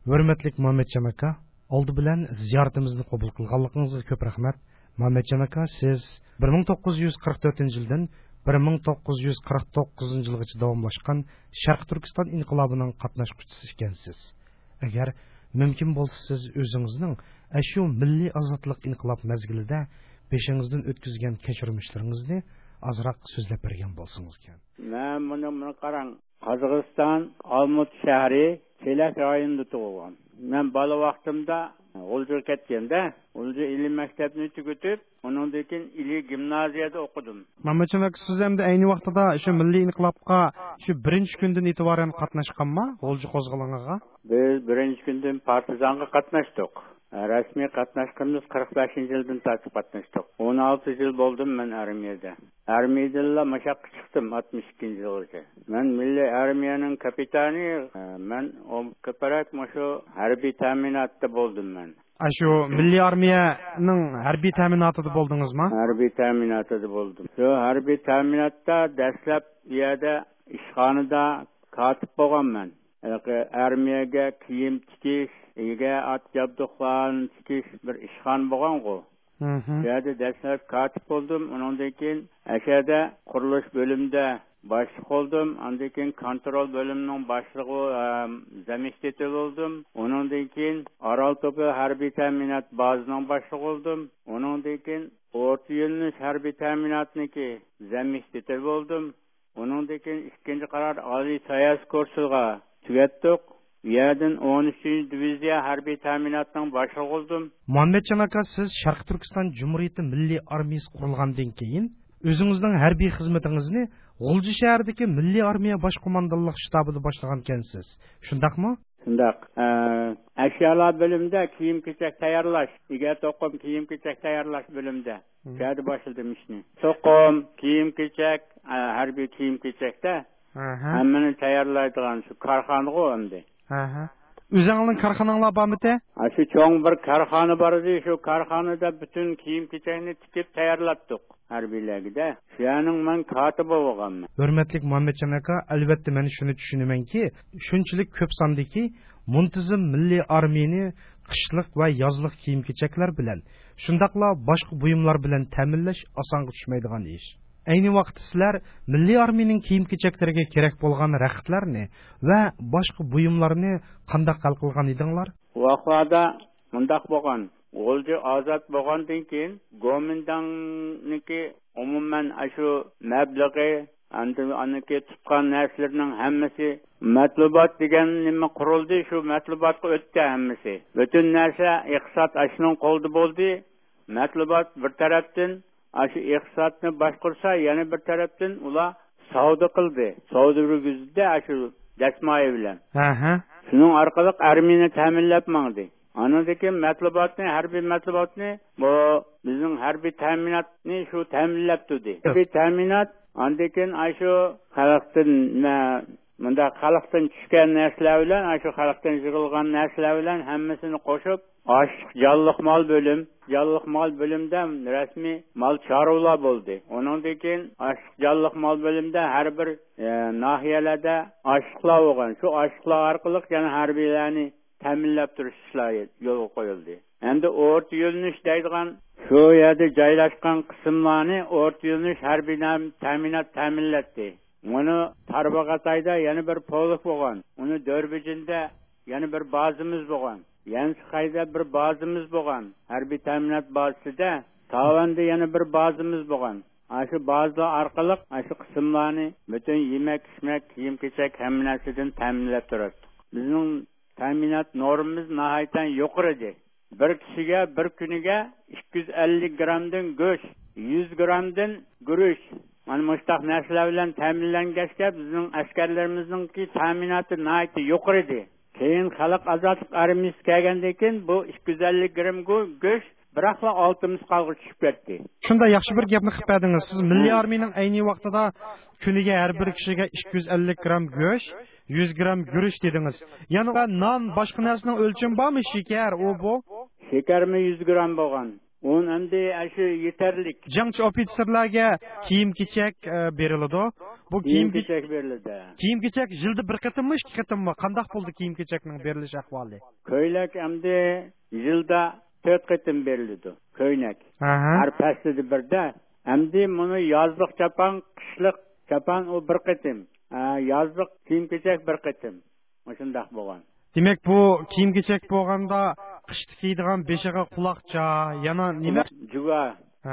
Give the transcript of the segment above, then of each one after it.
Hürmetlik Muhammedcan aka, oldu bilen ziyaretimizni qabul qilganligingizga ko'p rahmat. Muhammedcan aka, siz 1944-yildan 1949-yilgacha davomlashgan Sharq Turkiston inqilobining qatnashchisi ekansiz. Agar mumkin bo'lsa, siz o'zingizning shu milliy ozodlik inqilob mezgilida beshingizdan o'tkazgan kechirmishlaringizni azroq so'zlab bergan bo'lsangiz kerak. Men buni qarang, Qozog'iston Olmut shahri Chelak rayonida tug'ilgan. Men bola vaqtimda G'ulja ketganda, G'ulja ilmiy maktabni tugatib, undan keyin ilmiy gimnaziyada o'qidim. Muhammedcan aka, siz ham ayni vaqtda shu milliy inqilobga shu birinchi kundan e'tiboran qatnashganmi? G'ulja qo'zg'aloniga? Biz birinchi kundan partizanga qatnashdik. Rasmiy qatnashganimiz 45-yildan tortib qatnashdik. 16 yil bo'ldim men armiyada. Armiyadan mashaqqa chiqdim 62-yilgacha. Men milliy armiyaning kapitani, men ko'proq shu harbiy ta'minotda bo'ldim men. Shu milliy armiyaning harbiy ta'minotida bo'ldingizmi? Harbiy ta'minotida bo'ldim. Shu harbiy ta'minotda dastlab yerda ishxonada kotib bo'lganman. Armiyaga kiyim tikish, ega at jabduqlarni tikish bir ishxon bo'lgan-ku. Yerda dastlab kotib bo'ldim. Undan keyin ashada qurilish bo'limida boshliq bo'ldim. Undan keyin kontrol bo'limining boshlig'i zamestитель bo'ldim. Undan keyin Orolto'pi harbiy ta'minot bazining boshlig'i bo'ldim. Undan keyin O'rta yo'lnish harbiy ta'minotniki zamestитель bo'ldim. Undan keyin ikkinchi qaror oliy sayas kursiga tugatdik. Yerdan 13-diviziya harbiy ta'minotning boshlig'i bo'ldim. Muhammedcan aka, siz Sharq Turkiston Cumhuriyeti Milliy armiyasi qurilgandan keyin o'zingizning harbiy xizmatingizni G'ulja shahridagi Milliy armiya bosh qo'mondonlik shtabida boshlagan ekansiz. Shundaqmi? Shundaq. Ashyolar bo'limida kiyim-kechak tayyorlash, ega to'qim kiyim-kechak tayyorlash bo'limida yerda boshladim ishni. To'qim, kiyim-kechak, harbiy kiyim-kechakda hammani tayyorlaydigan shu korxonaga endi. O'zingizning korxonanglar bormi-te? Shu cho'ng bir korxona bor edi, shu korxonada butun kiyim-kechakni tikib tayyorlatdik harbiylarga. Shuning men kotibi bo'lganman. Hurmatli Muhammedcan aka, albatta men shuni tushunamanki, shunchalik ko'p sondagi muntazam milliy armiyani qishliq va yozliq kiyim-kechaklar bilan, shundaqla boshqa buyumlar bilan ta'minlash osonga tushmaydigan ish. Ayni vaqtda sizlar milliy armiyaning kiyim-kechaklariga kerak bo'lgan raqtlarni va boshqa buyumlarni qanday hal qilgan edinglar? Vaqtda mundaq bo'lgan. G'ulja ozod bo'lgandan keyin Gomindangniki umuman shu mablag'i aniki tutgan narsalarning hammasi matlubat degan nima qurildi, shu matlubatga o'tdi hammasi. Butun narsa iqtisod ashning qo'lda bo'ldi. Matlubat bir tarafdan shu iqtisodni boshqarsa, yana bir tarafdan ular savdo qildi. Savdo yurgizdi shu dasmoyi bilan. Shuning orqali armiyani ta'minlab mangdi. Anadagi matlubatni, harbiy matlubatni bu bizning harbiy ta'minotni shu ta'minlab turdi. Harbiy ta'minot andakin shu xalqdan bunda xalqdan tushgan narsalar bilan, shu xalqdan yig'ilgan narsalar bilan hammasini qo'shib, jonliq mol bo'limda rasmiy mol chorvalar bo'ldi. Undan keyin jonliq mol bo'limda har bir nahiyalarda oshliqlar bo'lgan. Shu oshliqlar orqali yana harbiylarni ta'minlab turish ishlari yo'lga qo'yildi. Endi o'rta yo'lnish deydigan shu yerda joylashgan qismlarni o'rta yo'lnish harbiy ta'minot ta'minlatdi. Uni Tarbag'atayda yana bir polk bo'lgan. Uni Dorbijinda yana bir bazamiz bo'lgan. Yansqayda bir bazamiz bo'lgan. Harbiy ta'minot bazasida Tavanda yana bir bazamiz bo'lgan. Shu bazalar orqali shu qismlarni butun yemak-ichmak, kiyim-kechak hamma narsadan ta'minlab turadi. Bizning ta'minot normamiz nihoyatdan yuqori. Bir kishiga bir kuniga 250 grammdan go'sht, 100 grammdan guruch, mana mushtaq narsalar bilan ta'minlangachga bizning askarlarimizning ta'minoti nihoyatda yuqori. Keyin xalq ozodlik armiyasi kelgandan keyin bu 250 gram go'sht biroqla 6 misqalga tushib ketdi. Shunda yaxshi bir gapni qilib berdingiz. Siz milliy armiyaning ayni vaqtida kuniga har bir kishiga 250 gram go'sht, 100 gram guruch dedingiz. Ya'ni non, boshqa narsaning o'lchami bormi? Shakar, bu? Shakarmi 100 gram bo'lgan. Onun endi aşı yeterlik. Jangchi ofitserlarga kiyim-kechak beriladi. Bu Kiyim-kechak berildi. Kiyim-kechak yilda bir qatimmi, ikki qatimmi? Qanday bo'ldi kiyim-kechakning berilish ahvoli? Ko'ylak endi yilda 4 qatim berildi. Ko'ylak. Har faslida birda. Endi buni yozliq chapan, qishliq chapan o bir qatim. Yozliq kiyim-kechak bir qatim. Shunday bo'lgan. Demak, bu kiyim-kechak bo'lganda qishda kiydigan beshiga quloqcha, yana nima? Juga.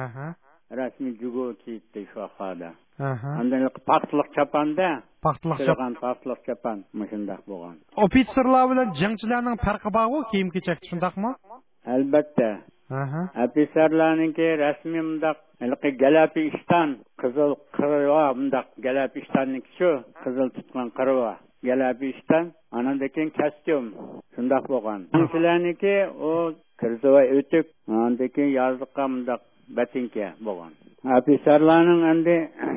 Rasmiy jugo kiydi shu ahvolda. Andan paxtliq chapanda. Paxtliq chapan shunday bo'lgan. Ofitserlar bilan jangchilarning farqi bormi kiyim-kechakda, shundaqmi? Albatta. Ofitserlarningki rasmiy mundaq Galapistan qizil qirva mundaq Galapistanniki shu qizil tutgan qirva. Galapistan anandakin kostyum shundaq bo'lgan. Jangchilarniki o kirzoy o'tik, anandakin yozliqqa mundaq batinka bo'lgan. Ofitserlarning endi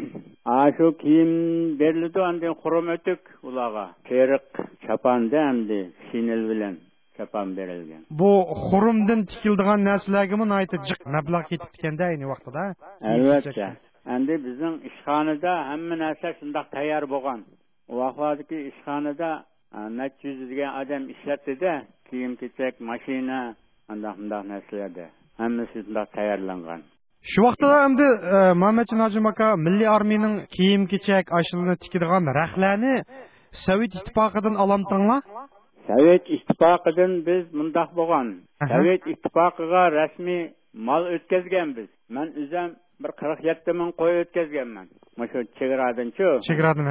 shu kiyim berildi, endi xurum o'tik ularga. Teriq chapanda endi shinel bilan chapan berilgan. Bu xurumdan tikildigan narsalarga aytib jiq mablag' ketib ketganda ayni vaqtida. Albatta. Endi bizning ishxonada hamma narsa shundaq tayyor bo'lgan. O vaqtdagi ishxonada necha yuzga odam ishlatdi-da, kiyim-kechak, mashina, undaq narsalarda. Hammasi shundaq tayyorlangan. Shu vaqtda endi Muhammadjon Hojim aka milliy armiyaning kiyim-kechak ashulini tikadigan rahlarni Sovet ittifoqidan olamdinglar? Sovet ittifoqidan biz mundaq bo'lgan. Sovet ittifoqiga rasmiy mal o'tkazganmiz. Men o'zim bir 47 ming qo'y o'tkazganman. Shu chegaradan-chu. Chegaradan,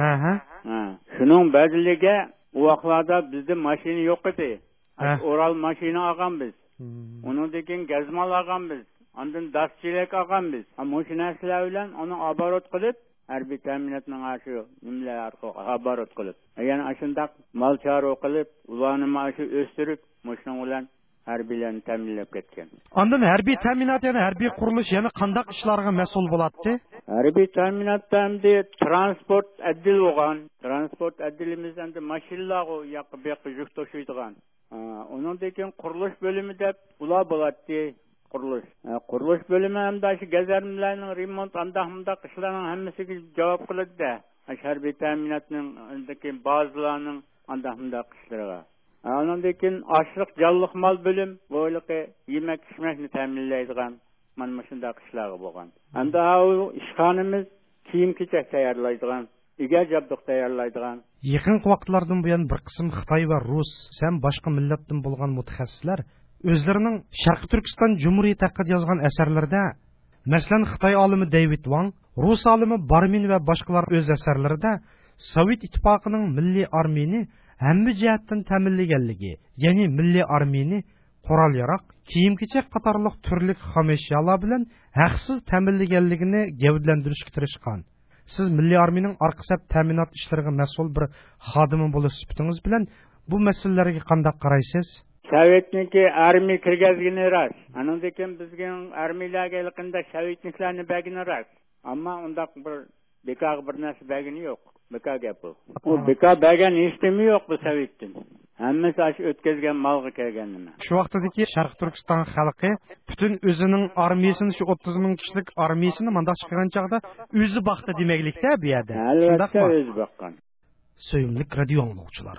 Shuning badiliga u vaqtlarda bizda mashina yo'q edi. Oral mashina olganmiz. Undan keyin gazmal olganmiz. Ondan daschilik olganmiz. Ammo shu narsalar bilan uni oborot qilib, harbiy ta'minotning shu nimlar orqali oborot qilib, ya'ni ashundaq mol chorva qilib, ularni shu o'stirib, shuning bilan harbiylarni ta'minlab ketgan. Ondan harbiy ta'minot, ya'ni harbiy qurilish, ya'ni qanday ishlarga mas'ul bo'ladi? Harbiy ta'minotda hamda transport adil bo'lgan. Transport adilimiz endi mashinalarga yoqib yuk to'shiydigan. Undan keyin qurilish bo'limi deb ular bo'ladi. Qurilish bo'limi hamda shu gazarmalarning remont andaq ishlarning hammasiga javob qiladi-da. Harbiy ta'minotning keyin ba'zilarning andaq ishlariga. Ondan keyin oshliq jonliq mol bo'lim, bo'liqi yemak-ichmakni ta'minlaydigan mana shunday ishlar bo'lgan. Hamda u ishxonamiz kiyim-kechak tayyorlaydigan, ega jabduq tayyorlaydigan. Yaqin vaqtlardan buyon bir qism Xitoy va Rus, ham boshqa millatdan bo'lgan mutaxassislar o'zlarining Sharq Turkiston Jumhuriyati haqida yozgan asarlarida, masalan Xitoy olimi David Wang, Rus olimi Barmin va boshqalar o'z asarlarida Sovet ittifoqining milliy armiyani hamma jihatdan ta'minlaganligi, ya'ni milliy armiyani qurol-yarog, kiyim-kechak qatorliq turli xom eshyolar bilan haqsiz ta'minlaganligini gavdlantirishga tirishgan. Siz milliy armiyaning orqa saf ta'minot ishlariga mas'ul bir xodimi bo'lib sifatingiz bilan bu masalalarga qanday qaraysiz? Sovetniki armiya kirgazgani ras. Andan keyin bizning armiyalarga yaqinda sovetniklarni bagini ras. Ammo undaq bir bekor bir narsa bagini yo'q. Bekor gap bu. U bekor bagan hechmi yo'q bu Sovetdan. Hammasi ash o'tkazgan malga kelgan nima. Shu vaqtdagi Sharq Turkiston xalqi butun o'zining armiyasini, shu 30 ming kishilik armiyasini mandaq chiqqan chaqda o'zi baxtda demaklikda bu yerda. Albatta o'zi boqqan. Söyümlük radio anglag'uchilar.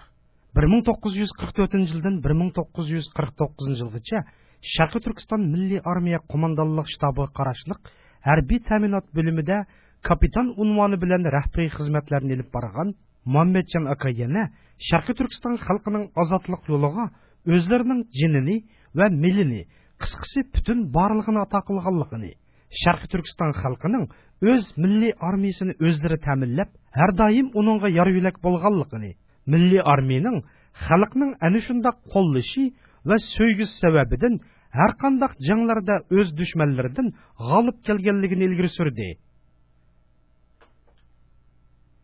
1944-yildan 1949-yilgacha Sharq Turkiston Milliy armiya qo'mondonlik shtabiga qarashliq harbiy ta'minot bo'limida kapitan unvoni bilan rahbariy xizmatlarni olib borgan Muhammadjon aka yana Sharq Turkiston xalqining ozodlik yo'liga o'zlarining jinini va milini, qisqasi butun borlig'ini ato qilganligini, Sharq Turkiston xalqining o'z milliy armiyasini o'zlari ta'minlab, har doim uningga yor yo'lak bo'lganligini, milliy armiyaning xalqning ana shunday qo'llashi va so'ygisi sababidan har qanday janglarda o'z dushmanlaridan g'olib kelganligini ilgari surdi.